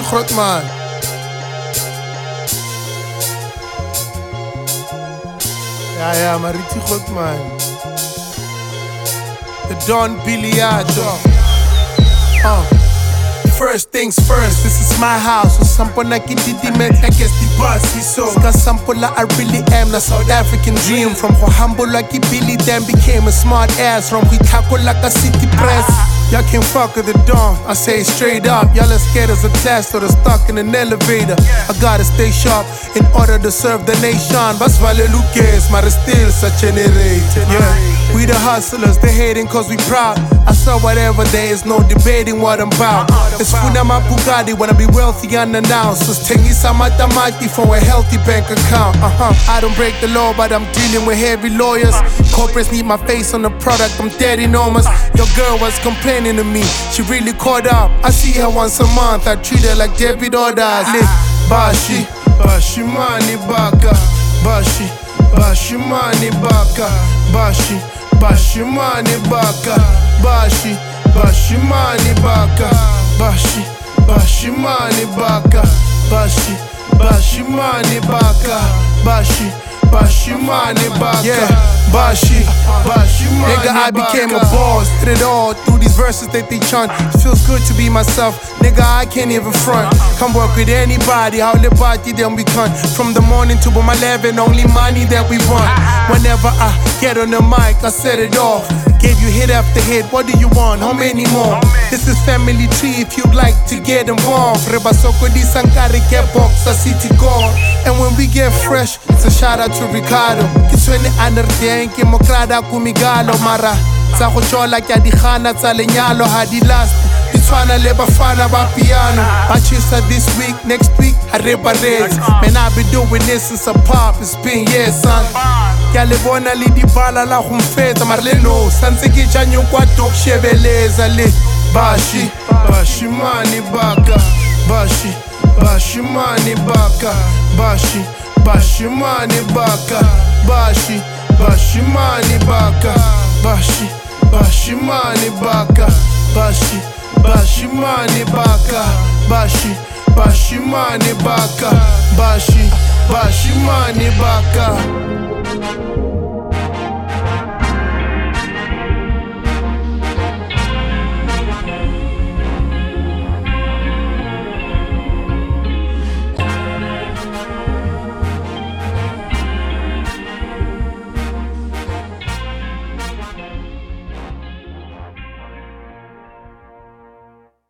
groot man. Ja, maar Ritchie groot man. The Don Biliato. First things first, this is my house. So sample na kititi met, I guess the bus he saw. Ska sample I really am, the South African dream. From how humble like Billy then became a smart ass. From we tackle like a city press. Y'all can't fuck with the Don, I say it straight up. Y'all are scared as a test or stuck in an elevator. I gotta stay sharp in order to serve the nation. Bas vale Lucas, but it's still such an narrator. Yeah, we the hustlers, they hating cause we proud. I saw whatever, there is no debating what I'm about. It's Funa my Bugatti, wanna be wealthy unannounced. So Tengisa Matamati for a healthy bank account. I don't break the law, but I'm dealing with heavy lawyers. Corporates need my face on the product, I'm dead enormous. Your girl was complaining to me, she really caught up. I see her once a month, I treat her like debit orders. Bashi, Bashi Mani Baka, Bashi, Bashi Mani Baka, Bashi, Bashi Mani Baka, Bashi, Bashi Mani Baka, Bashi, Bashi Mani Baka, Bashi, Bashi Mani Baka, Bashi, Bashi Mani Baka. Yeah, Bashi, Bashi Mani Baka. Nigga, I became a boss, did it all through these verses that they chant. It feels good to be myself, nigga, I can't even front. Come work with anybody, how the party then we cunt. From the morning to my 11, only money that we want. Whenever I get on the mic, I set it off. Gave you hit after hit, what do you want? How many more? This is family tree if you'd like to get involved. Reba Soko di Sankari get box, a city call. And when we get fresh, it's a shout out to Ricardo. Kiswene anerden, ke mokrada kumigalo mara. Sa go chola kya di khana tsa lenyalo ha di last. Itshwana le bafana ba piano. I chisa this week, next week I reba reds. Man, I've been doing this since a pop, it's been years, son. Kya le bona le di bala la go mfetsa mara le no santse ke janyo kwa top shebeleza le. Bashi, Bashi Mani Baka, Bashi, Bashi Mani Baka, Bashi, Bashi Mani Baka, Bashi, Bashi Mani Baka, Bashi, Bashi Mani Baka, Bashi, Bashi Mani Baka, Bashi, Bashi Mani Baka, Bashi, Bashi Mani Baka.